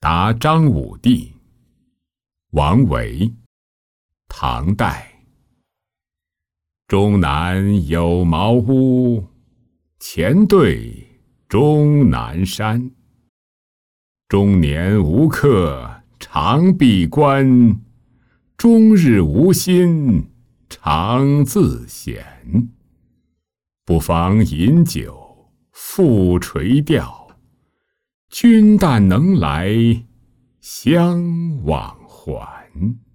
答张武帝。王维，唐代。终南有茅屋，前对终南山。终年无客常闭关，终日无心常自闲。不妨饮酒复垂钓，君但能来相往还。